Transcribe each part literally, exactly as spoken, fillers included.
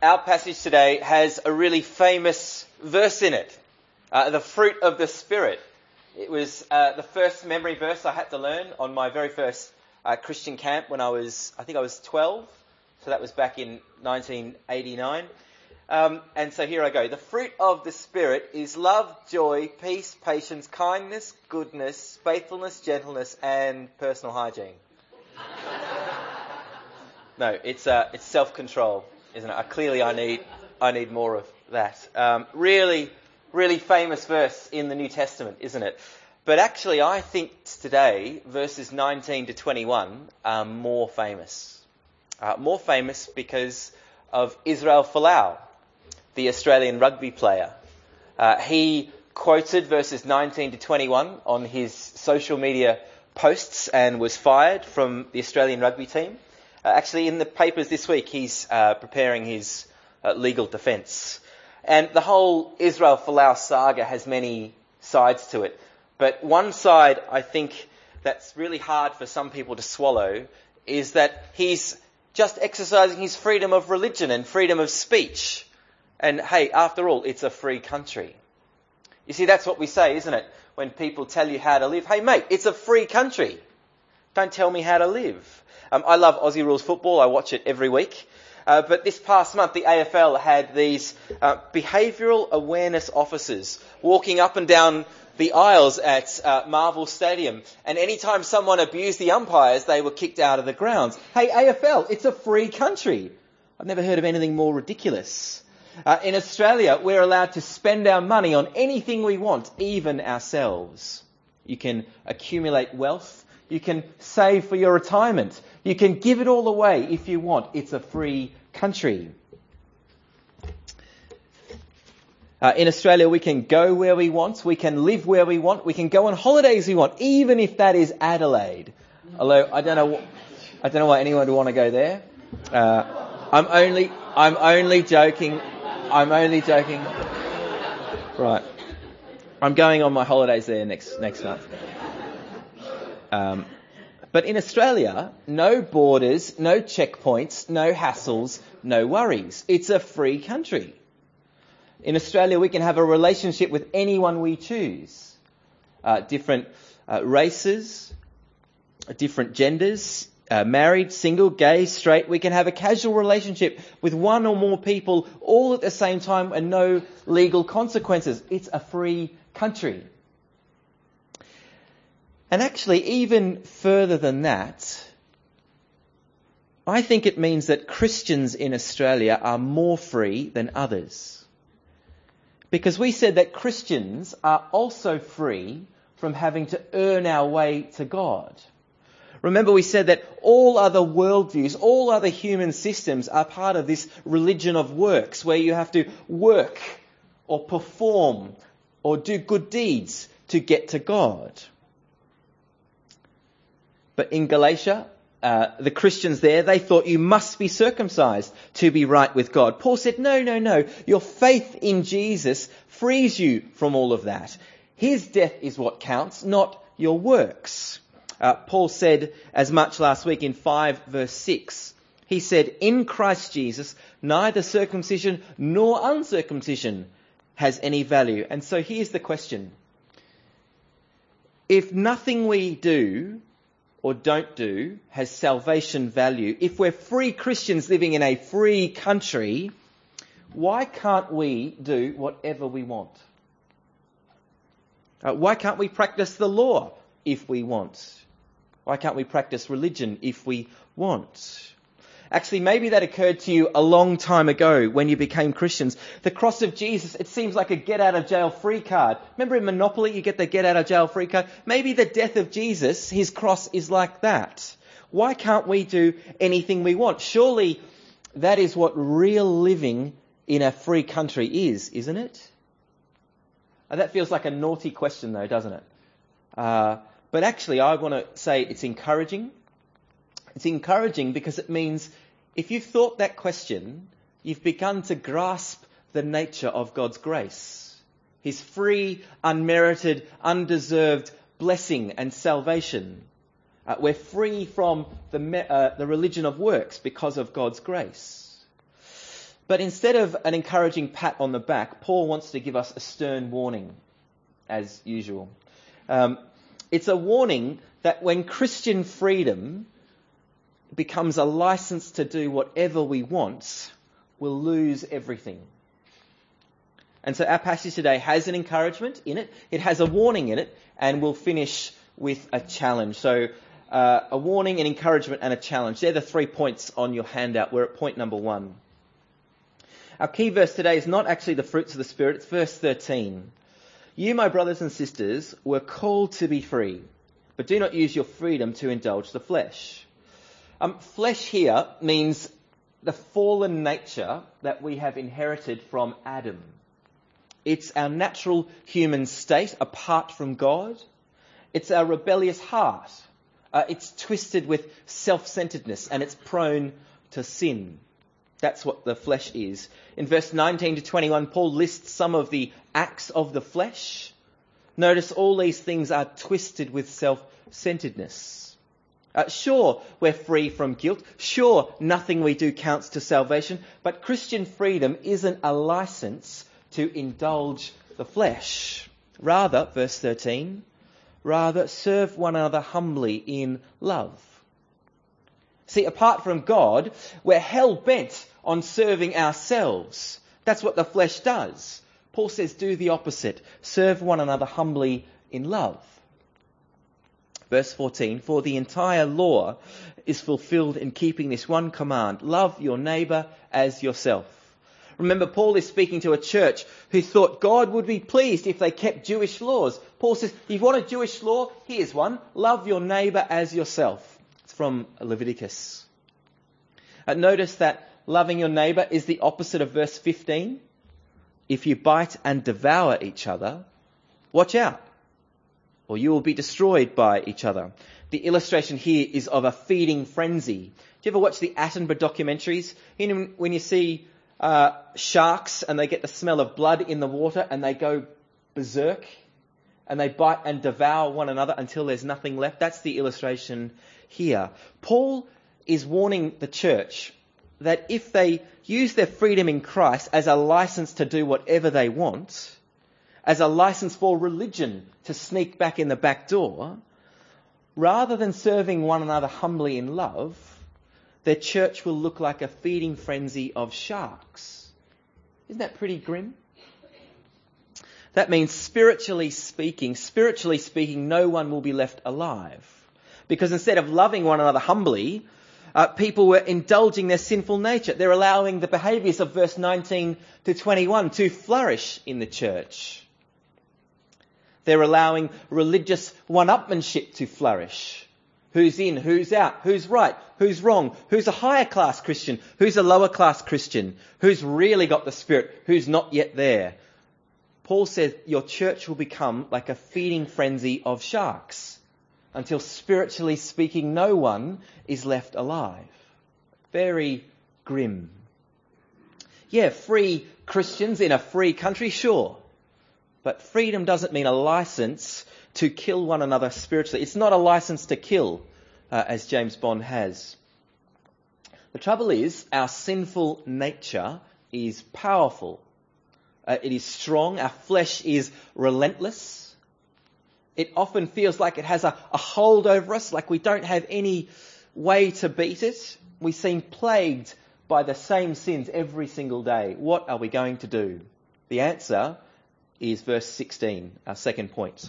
Our passage today has a really famous verse in it, uh, the fruit of the Spirit. It was uh, the first memory verse I had to learn on my very first uh, Christian camp when I was, I think I was twelve, so that was back in nineteen eighty-nine. Um, and so here I go. The fruit of the Spirit is love, joy, peace, patience, kindness, goodness, faithfulness, gentleness, and personal hygiene. No, it's uh, it's self-control, isn't it? Uh, clearly, I need I need more of that. Um, really, really famous verse in the New Testament, isn't it? But actually, I think today verses nineteen to twenty-one are more famous. Uh, more famous because of Israel Folau, the Australian rugby player. Uh, he quoted verses nineteen to twenty-one on his social media posts and was fired from the Australian rugby team. Uh, actually, in the papers this week, he's uh, preparing his uh, legal defence. And the whole Israel Folau saga has many sides to it. But one side, I think, that's really hard for some people to swallow is that he's just exercising his freedom of religion and freedom of speech. And hey, after all, it's a free country. You see, that's what we say, isn't it? When people tell you how to live. Hey, mate, it's a free country. Don't tell me how to live. Um, I love Aussie Rules football. I watch it every week. Uh, but this past month, the A F L had these uh, behavioural awareness officers walking up and down the aisles at uh, Marvel Stadium. And anytime someone abused the umpires, they were kicked out of the grounds. Hey, A F L, it's a free country. I've never heard of anything more ridiculous. Uh, in Australia, we're allowed to spend our money on anything we want, even ourselves. You can accumulate wealth. You can save for your retirement. You can give it all away if you want. It's a free country. Uh, in Australia, we can go where we want. We can live where we want. We can go on holidays we want, even if that is Adelaide. Although I don't know, I don't know why anyone would want to go there. Uh, I'm only, I'm only joking. I'm only joking. Right. I'm going on my holidays there next next month. Um, but in Australia, no borders, no checkpoints, no hassles, no worries. It's a free country. In Australia, we can have a relationship with anyone we choose. Uh, different uh, races, different genders, uh, married, single, gay, straight. We can have a casual relationship with one or more people all at the same time and no legal consequences. It's a free country. And actually, even further than that, I think it means that Christians in Australia are more free than others. Because we said that Christians are also free from having to earn our way to God. Remember, we said that all other worldviews, all other human systems are part of this religion of works, where you have to work or perform or do good deeds to get to God. But in Galatia, uh, the Christians there, they thought you must be circumcised to be right with God. Paul said, no, no, no. Your faith in Jesus frees you from all of that. His death is what counts, not your works. Uh, Paul said as much last week in five verse six. He said, in Christ Jesus, neither circumcision nor uncircumcision has any value. And so here's the question. If nothing we do or don't do has salvation value, if we're free Christians living in a free country, why can't we do whatever we want? Uh, why can't we practice the law if we want? Why can't we practice religion if we want? Actually, maybe that occurred to you a long time ago when you became Christians. The cross of Jesus, it seems like a get-out-of-jail-free card. Remember in Monopoly, you get the get-out-of-jail-free card? Maybe the death of Jesus, his cross, is like that. Why can't we do anything we want? Surely that is what real living in a free country is, isn't it? Uh, that feels like a naughty question though, doesn't it? Uh, but actually, I want to say it's encouraging. It's encouraging because it means if you've thought that question, you've begun to grasp the nature of God's grace. His free, unmerited, undeserved blessing and salvation. Uh, we're free from the, uh, the religion of works because of God's grace. But instead of an encouraging pat on the back, Paul wants to give us a stern warning, as usual. Um, it's a warning that when Christian freedom becomes a license to do whatever we want, we'll lose everything. And so our passage today has an encouragement in it, it has a warning in it, and we'll finish with a challenge. So uh, a warning, an encouragement, and a challenge. They're the three points on your handout. We're at point number one. Our key verse today is not actually the fruits of the Spirit, it's verse thirteen. You, my brothers and sisters, were called to be free, but do not use your freedom to indulge the flesh. Um, flesh here means the fallen nature that we have inherited from Adam. It's our natural human state apart from God. It's our rebellious heart. Uh, it's twisted with self-centeredness and it's prone to sin. That's what the flesh is. In verse nineteen to twenty-one, Paul lists some of the acts of the flesh. Notice all these things are twisted with self-centeredness. Uh, sure, we're free from guilt. Sure, nothing we do counts to salvation. But Christian freedom isn't a license to indulge the flesh. Rather, verse thirteen, rather serve one another humbly in love. See, apart from God, we're hell-bent on serving ourselves. That's what the flesh does. Paul says, do the opposite. Serve one another humbly in love. Verse fourteen, for the entire law is fulfilled in keeping this one command. Love your neighbour as yourself. Remember, Paul is speaking to a church who thought God would be pleased if they kept Jewish laws. Paul says, you want a Jewish law? Here's one. Love your neighbour as yourself. It's from Leviticus. Uh, notice that loving your neighbour is the opposite of verse fifteen. If you bite and devour each other, watch out, or you will be destroyed by each other. The illustration here is of a feeding frenzy. Do you ever watch the Attenborough documentaries? You know, when you see uh, sharks and they get the smell of blood in the water and they go berserk and they bite and devour one another until there's nothing left. That's the illustration here. Paul is warning the church that if they use their freedom in Christ as a license to do whatever they want, as a license for religion to sneak back in the back door, rather than serving one another humbly in love, their church will look like a feeding frenzy of sharks. Isn't that pretty grim? That means spiritually speaking, spiritually speaking, no one will be left alive. Because instead of loving one another humbly, uh, people were indulging their sinful nature. They're allowing the behaviours of verse nineteen to twenty-one to flourish in the church. They're allowing religious one-upmanship to flourish. Who's in, who's out, who's right, who's wrong, who's a higher class Christian, who's a lower class Christian, who's really got the Spirit, who's not yet there. Paul says your church will become like a feeding frenzy of sharks until, spiritually speaking, no one is left alive. Very grim. Yeah, free Christians in a free country, sure. But freedom doesn't mean a license to kill one another spiritually. It's not a license to kill, uh, as James Bond has. The trouble is, our sinful nature is powerful. Uh, it is strong. Our flesh is relentless. It often feels like it has a, a hold over us, like we don't have any way to beat it. We seem plagued by the same sins every single day. What are we going to do? The answer is verse sixteen, our second point.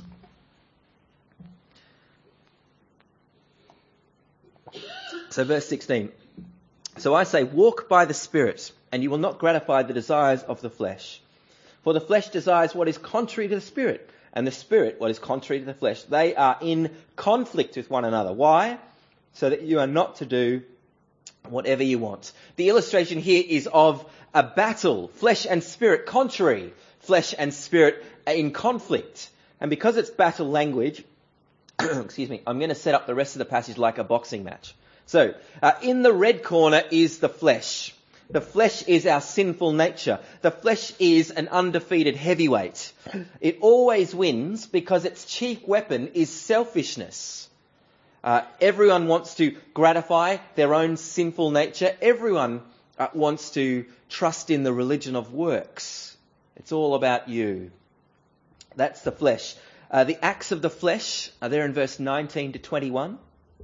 So verse sixteen. So I say, walk by the Spirit, and you will not gratify the desires of the flesh. For the flesh desires what is contrary to the Spirit, and the Spirit what is contrary to the flesh. They are in conflict with one another. Why? So that you are not to do whatever you want. The illustration here is of a battle, flesh and spirit contrary, flesh and spirit in conflict. And because it's battle language, excuse me, I'm going to set up the rest of the passage like a boxing match. So, uh, in the red corner is the flesh. The flesh is our sinful nature. The flesh is an undefeated heavyweight. It always wins because its chief weapon is selfishness. Uh, everyone wants to gratify their own sinful nature. Everyone uh, wants to trust in the religion of works. It's all about you. That's the flesh. Uh, the acts of the flesh are there in verse nineteen to twenty-one.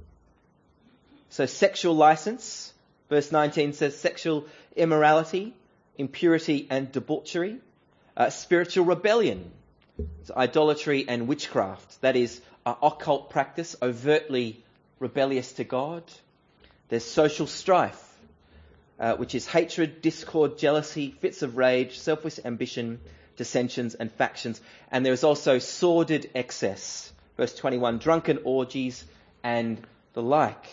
So sexual license, verse nineteen says sexual immorality, impurity and debauchery. Uh, spiritual rebellion, it's idolatry and witchcraft. That is uh, occult practice, overtly rebellious to God. There's social strife, uh, which is hatred, discord, jealousy, fits of rage, selfish ambition, dissensions and factions. And there is also sordid excess. Verse twenty-one, drunken orgies and the like.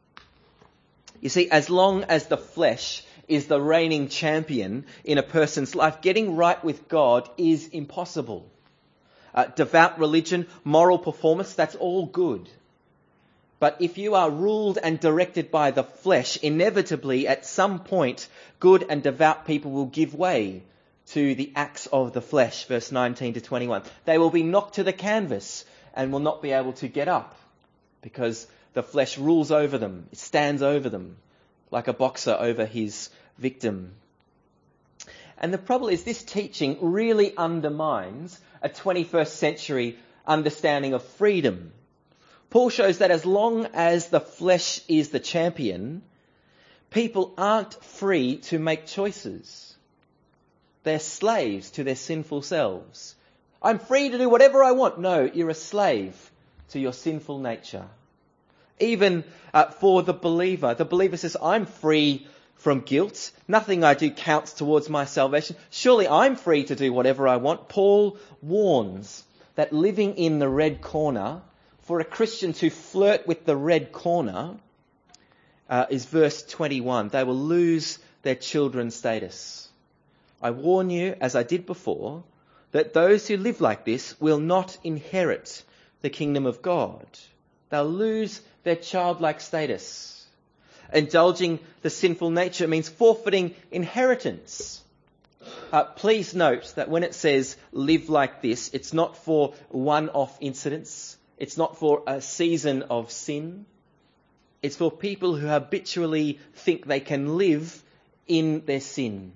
You see, as long as the flesh is the reigning champion in a person's life, getting right with God is impossible. Uh, devout religion, moral performance, that's all good. But if you are ruled and directed by the flesh, inevitably at some point, good and devout people will give way to the acts of the flesh, verse nineteen to twenty-one. They will be knocked to the canvas and will not be able to get up because the flesh rules over them. It stands over them like a boxer over his victim. And the problem is this teaching really undermines a twenty-first century understanding of freedom. Paul shows that as long as the flesh is the champion, people aren't free to make choices. They're slaves to their sinful selves. I'm free to do whatever I want. No, you're a slave to your sinful nature. Even uh, for the believer, the believer says, I'm free from guilt. Nothing I do counts towards my salvation. Surely I'm free to do whatever I want. Paul warns that living in the red corner, for a Christian to flirt with the red corner, uh, is verse twenty-one. They will lose their children's status. I warn you, as I did before, that those who live like this will not inherit the kingdom of God. They'll lose their childlike status. Indulging the sinful nature means forfeiting inheritance. Uh, please note that when it says live like this, it's not for one-off incidents. It's not for a season of sin. It's for people who habitually think they can live in their sin.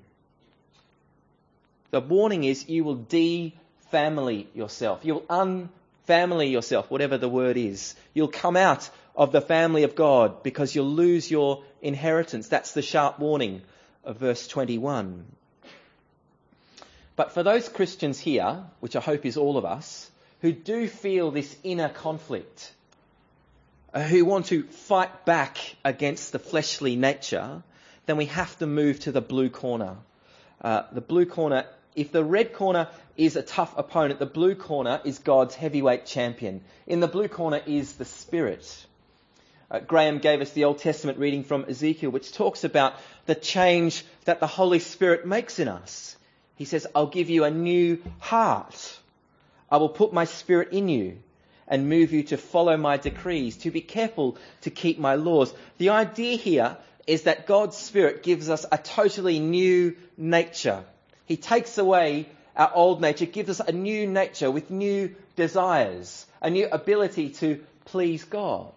The warning is you will de-family yourself. You'll unfamily yourself, whatever the word is. You'll come out of the family of God because you'll lose your inheritance. That's the sharp warning of verse twenty-one. But for those Christians here, which I hope is all of us, who do feel this inner conflict, uh, who want to fight back against the fleshly nature, then we have to move to the blue corner. Uh, the blue corner, if the red corner is a tough opponent, the blue corner is God's heavyweight champion. In the blue corner is the Spirit. Uh, Graham gave us the Old Testament reading from Ezekiel, which talks about the change that the Holy Spirit makes in us. He says, I'll give you a new heart. I will put my Spirit in you and move you to follow my decrees, to be careful to keep my laws. The idea here is that God's Spirit gives us a totally new nature. He takes away our old nature, gives us a new nature with new desires, a new ability to please God,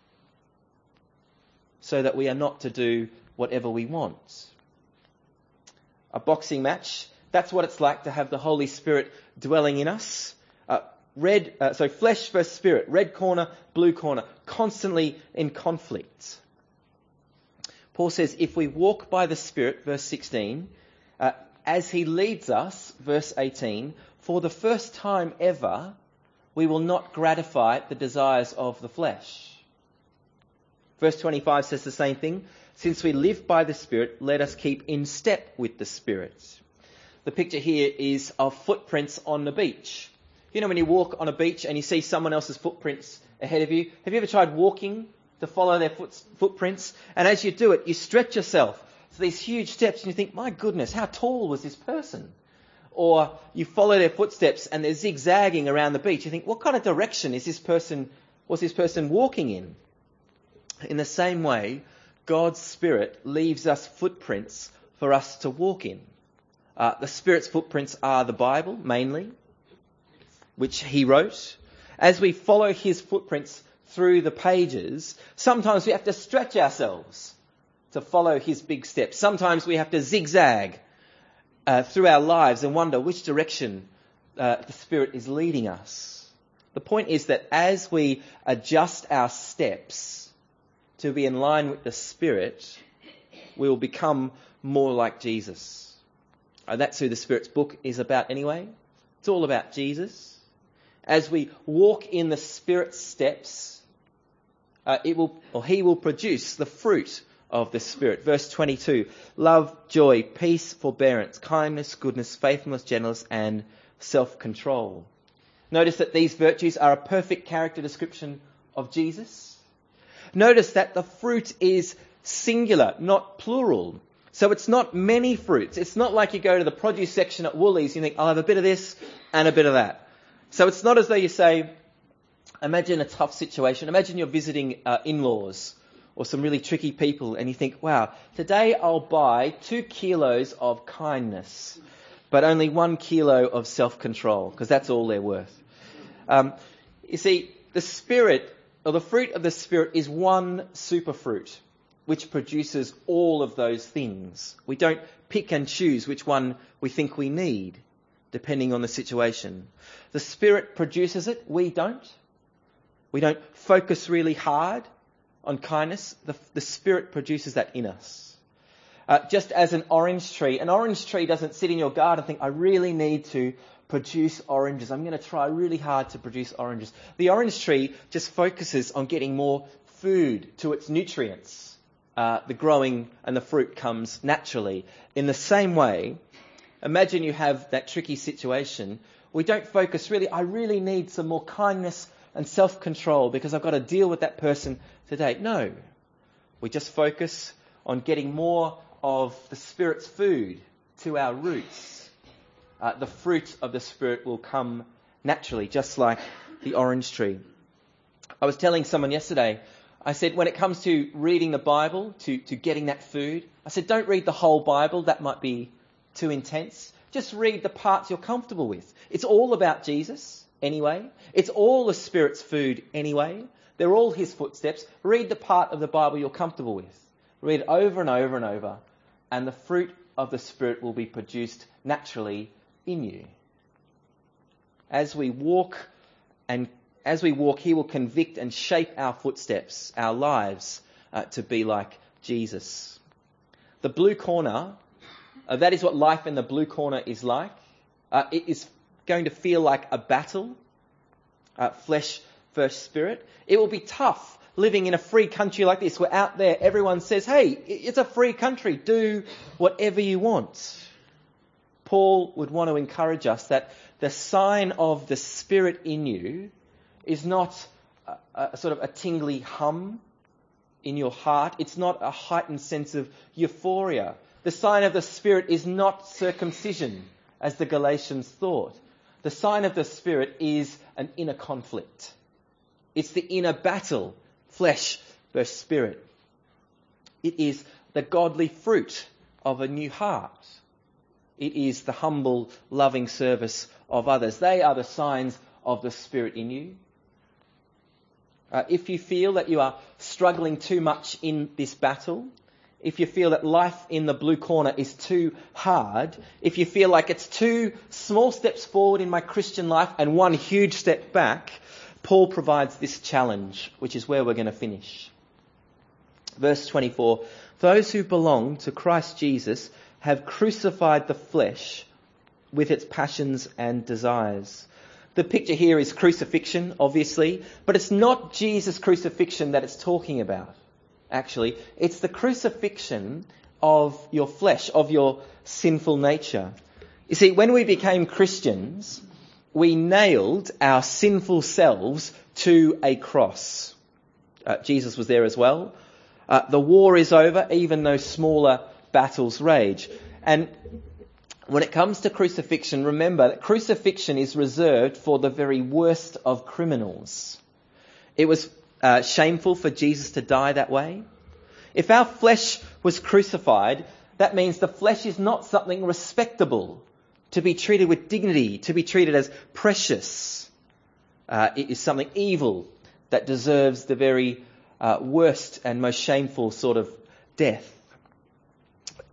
so that we are not to do whatever we want. A boxing match, that's what it's like to have the Holy Spirit dwelling in us. Uh, red, uh, so flesh versus spirit, red corner, blue corner, constantly in conflict. Paul says, if we walk by the Spirit, verse sixteen, uh, as he leads us, verse eighteen, for the first time ever, we will not gratify the desires of the flesh. Verse twenty-five says the same thing. Since we live by the Spirit, let us keep in step with the Spirit. The picture here is of footprints on the beach. You know when you walk on a beach and you see someone else's footprints ahead of you? Have you ever tried walking to follow their foot, footprints? And as you do it, you stretch yourself to these huge steps and you think, my goodness, how tall was this person? Or you follow their footsteps and they're zigzagging around the beach. You think, what kind of direction is this person, was this person walking in? In the same way, God's Spirit leaves us footprints for us to walk in. Uh, the Spirit's footprints are the Bible, mainly, which he wrote. As we follow his footprints through the pages, sometimes we have to stretch ourselves to follow his big steps. Sometimes we have to zigzag uh, through our lives and wonder which direction uh, the Spirit is leading us. The point is that as we adjust our steps to be in line with the Spirit, we will become more like Jesus. And that's who the Spirit's book is about anyway. It's all about Jesus. As we walk in the Spirit's steps, uh, it will, or he will produce the fruit of the Spirit. Verse twenty-two, love, joy, peace, forbearance, kindness, goodness, faithfulness, gentleness, and self-control. Notice that these virtues are a perfect character description of Jesus. Notice that the fruit is singular, not plural. So it's not many fruits. It's not like you go to the produce section at Woolies, you think, I'll have a bit of this and a bit of that. So it's not as though you say, imagine a tough situation. Imagine you're visiting uh, in-laws or some really tricky people and you think, wow, today I'll buy two kilos of kindness, but only one kilo of self-control, because that's all they're worth. Um, you see, the Spirit, or the fruit of the Spirit, is one superfruit which produces all of those things. We don't pick and choose which one we think we need, depending on the situation. The Spirit produces it, we don't. We don't focus really hard on kindness. The, the Spirit produces that in us. Uh, just as an orange tree, an orange tree doesn't sit in your garden and think, I really need to produce oranges. I'm going to try really hard to produce oranges. The orange tree just focuses on getting more food to its nutrients. Uh, the growing and the fruit comes naturally. In the same way, imagine you have that tricky situation. We don't focus really, I really need some more kindness and self-control because I've got to deal with that person today. No. We just focus on getting more of the Spirit's food to our roots. Uh, the fruit of the Spirit will come naturally, just like the orange tree. I was telling someone yesterday, I said, when it comes to reading the Bible, to, to getting that food, I said, don't read the whole Bible. That might be too intense. Just read the parts you're comfortable with. It's all about Jesus anyway. It's all the Spirit's food anyway. They're all his footsteps. Read the part of the Bible you're comfortable with. Read it over and over and over. And the fruit of the Spirit will be produced naturally in you. As we walk and As we walk, he will convict and shape our footsteps, our lives, uh, to be like Jesus. The blue corner, uh, that is what life in the blue corner is like. Uh, it is going to feel like a battle, uh, flesh versus spirit. It will be tough living in a free country like this, where out there everyone says, hey, it's a free country, do whatever you want. Paul would want to encourage us that the sign of the Spirit in you is not a, a sort of a tingly hum in your heart. It's not a heightened sense of euphoria. The sign of the Spirit is not circumcision, as the Galatians thought. The sign of the Spirit is an inner conflict. It's the inner battle, flesh versus spirit. It is the godly fruit of a new heart. It is the humble, loving service of others. They are the signs of the Spirit in you. Uh, if you feel that you are struggling too much in this battle, if you feel that life in the blue corner is too hard, if you feel like it's two small steps forward in my Christian life and one huge step back, Paul provides this challenge, which is where we're going to finish. Verse twenty-four, those who belong to Christ Jesus have crucified the flesh with its passions and desires. The picture here is crucifixion, obviously, but it's not Jesus' crucifixion that it's talking about, actually. It's the crucifixion of your flesh, of your sinful nature. You see, when we became Christians, we nailed our sinful selves to a cross. Uh, Jesus was there as well. Uh, the war is over, even though smaller battles rage. And when it comes to crucifixion, remember that crucifixion is reserved for the very worst of criminals. It was uh, shameful for Jesus to die that way. If our flesh was crucified, that means the flesh is not something respectable, to be treated with dignity, to be treated as precious. Uh, it is something evil that deserves the very uh, worst and most shameful sort of death.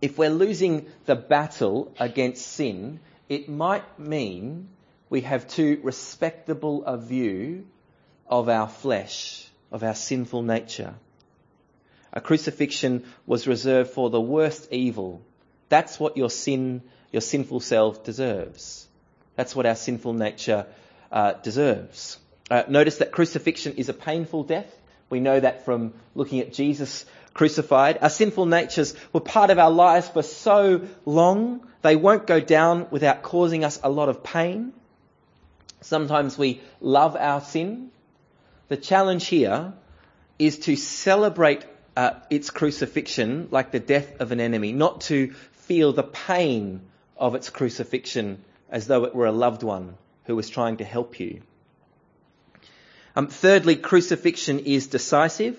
if we're losing the battle against sin, it might mean we have too respectable a view of our flesh, of our sinful nature. A crucifixion was reserved for the worst evil. That's what your sin, your sinful self deserves. That's what our sinful nature uh, deserves. Uh, notice that crucifixion is a painful death. We know that from looking at Jesus crucified. Our sinful natures were part of our lives for so long, they won't go down without causing us a lot of pain. Sometimes we love our sin. The challenge here is to celebrate uh, its crucifixion like the death of an enemy, not to feel the pain of its crucifixion as though it were a loved one who was trying to help you. Um, thirdly, crucifixion is decisive.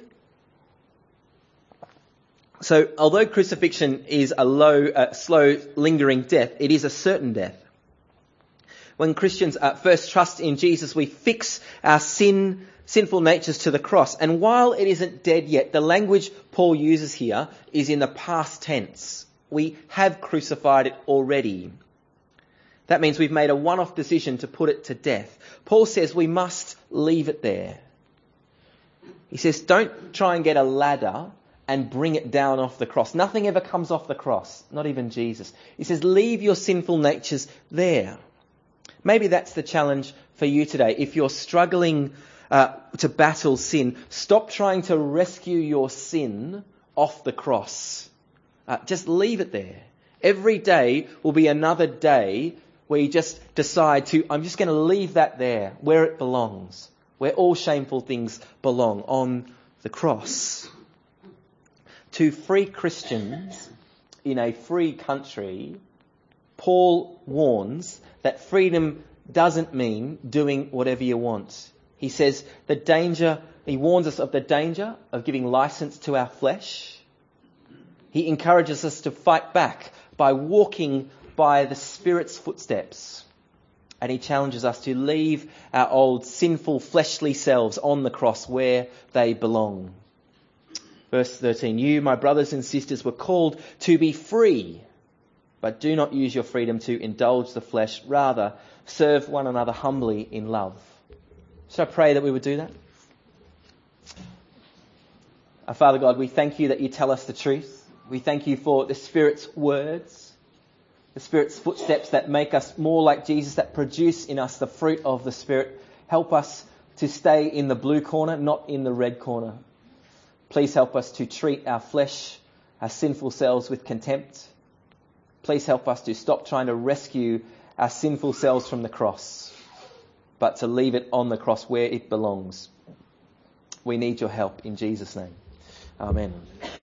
So, although crucifixion is a low, uh, slow, lingering death, it is a certain death. When Christians uh, first trust in Jesus, we fix our sin, sinful natures to the cross. And while it isn't dead yet, the language Paul uses here is in the past tense. We have crucified it already. That means we've made a one-off decision to put it to death. Paul says we must leave it there. He says, don't try and get a ladder and bring it down off the cross. Nothing ever comes off the cross, not even Jesus. He says, leave your sinful natures there. Maybe that's the challenge for you today. If you're struggling uh, to battle sin, stop trying to rescue your sin off the cross. Uh, just leave it there. Every day will be another day where you just decide to, I'm just going to leave that there, where it belongs, where all shameful things belong, on the cross. To free Christians in a free country, Paul warns that freedom doesn't mean doing whatever you want. He says the danger, he warns us of the danger of giving license to our flesh. He encourages us to fight back by walking by the Spirit's footsteps. And he challenges us to leave our old sinful fleshly selves on the cross where they belong. Verse thirteen, you, my brothers and sisters, were called to be free, but do not use your freedom to indulge the flesh. Rather, serve one another humbly in love. Should I pray that we would do that? Our Father God, we thank you that you tell us the truth. We thank you for the Spirit's words, the Spirit's footsteps that make us more like Jesus, that produce in us the fruit of the Spirit. Help us to stay in the blue corner, not in the red corner. Please help us to treat our flesh, our sinful selves with contempt. Please help us to stop trying to rescue our sinful selves from the cross, but to leave it on the cross where it belongs. We need your help in Jesus' name. Amen.